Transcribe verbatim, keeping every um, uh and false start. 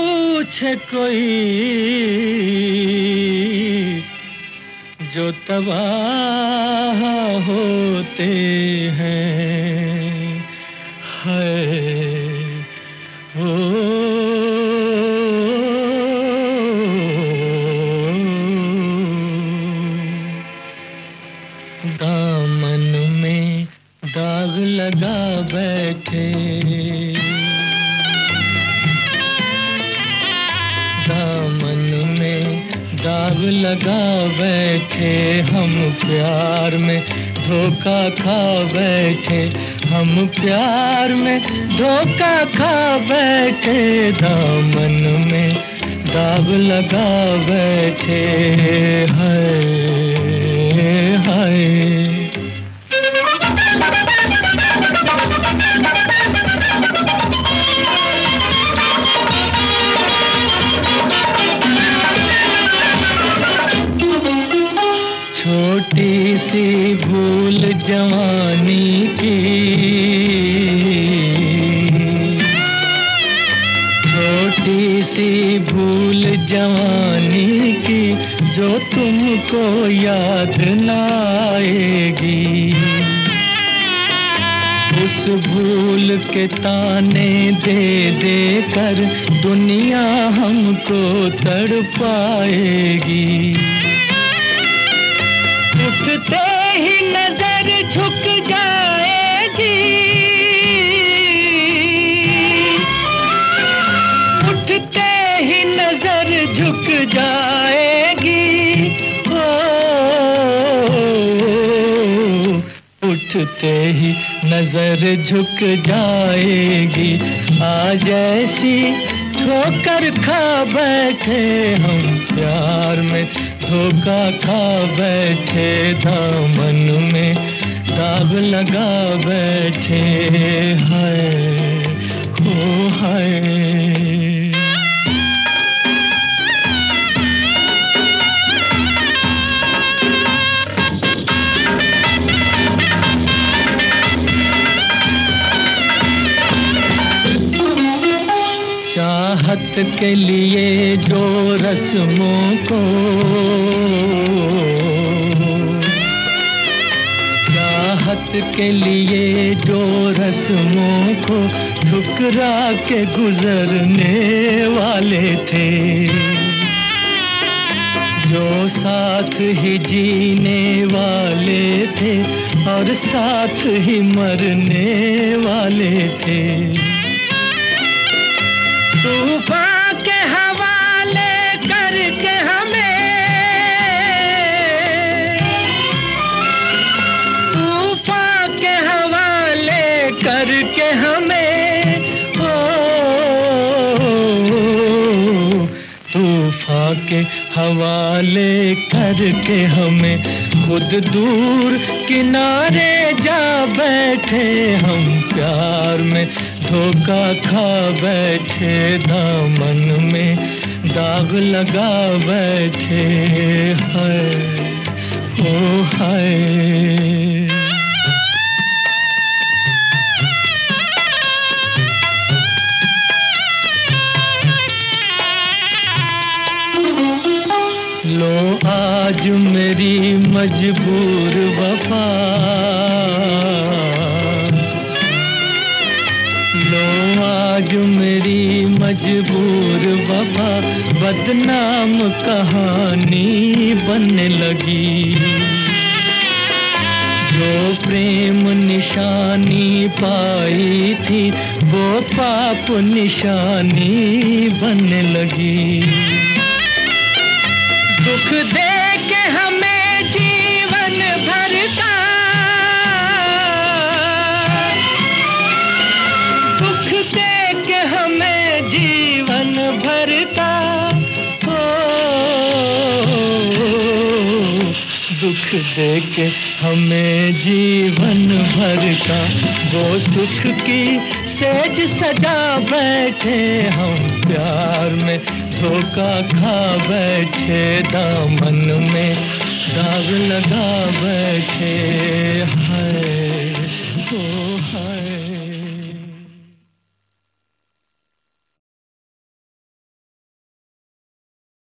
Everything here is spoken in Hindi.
पूछे कोई जो तबाह होते हैं, है ओ दामन में दाग लगा बैठे, दामन में दाग लगा बैठे, हम प्यार में धोखा खा बैठे, हम प्यार में धोखा खा बैठे, दामन में दाग लगा बैठे, हाय हाय। छोटी सी भूल जवानी की, छोटी सी भूल जवानी की, जो तुमको याद ना आएगी, उस भूल के ताने दे दे कर दुनिया हमको तड़पाएगी। उठते ही नजर झुक जाएगी, उठते ही नजर झुक जाएगी, ओ उठते ही नजर झुक जाएगी। आज ऐसी ठोकर खा बैठे, हम प्यार में धोखा खा बैठे, दामन में दाग लगा बैठे, हाय ओ हाय। चाहत के लिए जो रस्मों को, चाहत के लिए जो रस्मों को ठुकरा के गुजरने वाले थे, जो साथ ही जीने वाले थे और साथ ही मरने वाले थे, तूफान के हवाले करके हमें, तूफान के हवाले करके हमें, ओ तूफान के हवाले करके हमें, खुद दूर किनारे जा बैठे, हम प्यार में धोखा खा बैठे, दामन में दाग लगा बैठे, हाय ओ हाय। लो आज मेरी मजबूर वफा, लो आज मेरी मजबूर वफा, बदनाम कहानी बनने लगी, जो प्रेम निशानी पाई थी वो पाप निशानी बनने लगी। दुख दे के हमें जीवन भर का, दुख दे के हमें जीवन भर का, ओ दुख दे के हमें जीवन भर का, वो सुख की सेज सजा बैठे, हम प्यार में धोखा खा बैठे, दामन में दाग लगा बैठे।